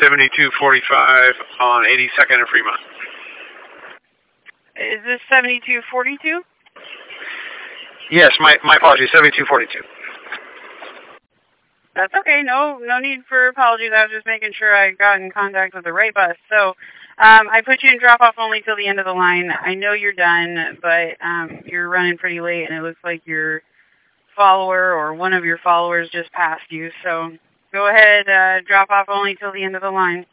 7245 on 82nd and Fremont. Is this 7242? Yes, my apologies, 7242. That's okay. No need for apologies. I was just making sure I got in contact with the right bus. So, I put you in drop-off only till the end of the line. I know you're done, but you're running pretty late, and it looks like your follower or one of your followers just passed you. So, go ahead, drop off only till the end of the line.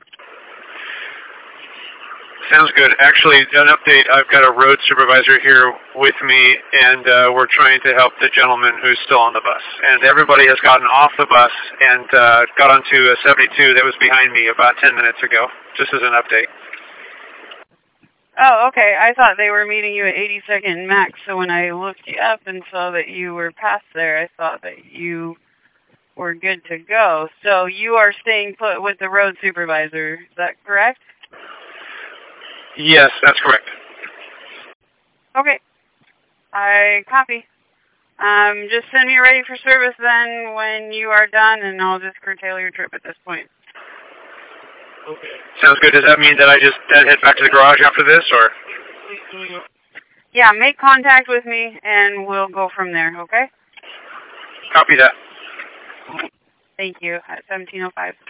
Sounds good. Actually, an update, I've got a road supervisor here with me, and we're trying to help the gentleman who's still on the bus. And everybody has gotten off the bus and got onto a 72 that was behind me about 10 minutes ago, just as an update. Oh, okay. I thought they were meeting you at 82nd Max, so when I looked you up and saw that you were past there, I thought that you were good to go. So you are staying put with the road supervisor, is that correct? Yes, that's correct. Okay. I copy. Just send me ready for service then when you are done, and I'll just curtail your trip at this point. Okay. Sounds good. Does that mean that I just head back to the garage after this, or? Yeah, make contact with me, and we'll go from there, okay? Copy that. Thank you. At 1705.